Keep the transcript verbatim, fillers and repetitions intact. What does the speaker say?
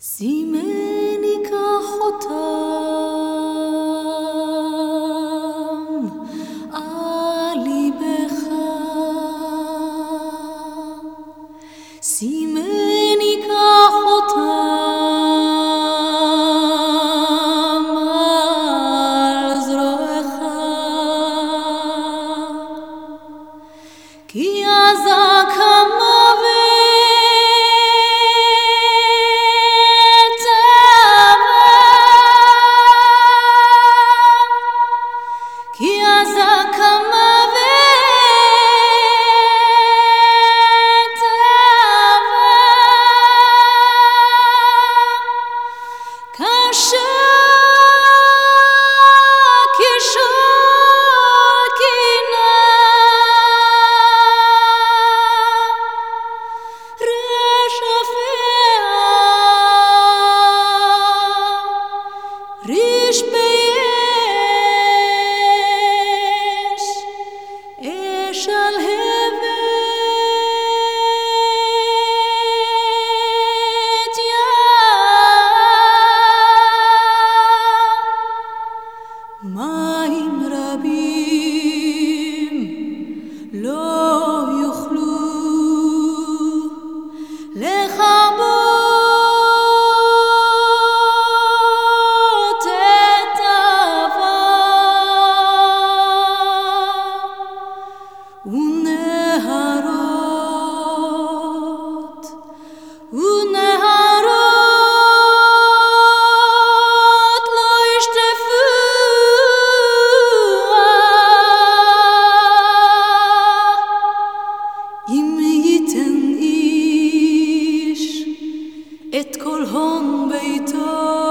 שימני כחותם על ליבך, שימני כחותם על זרועך, כי אזעק המוות כי אזעק המוות עבר, קשה כשור קינה, רשפיה ריש מים רבים לא יוכלו לכבות את העבר, ונהרות ונהרות לא ישטפו אם ייתן איש את כל הון ביתו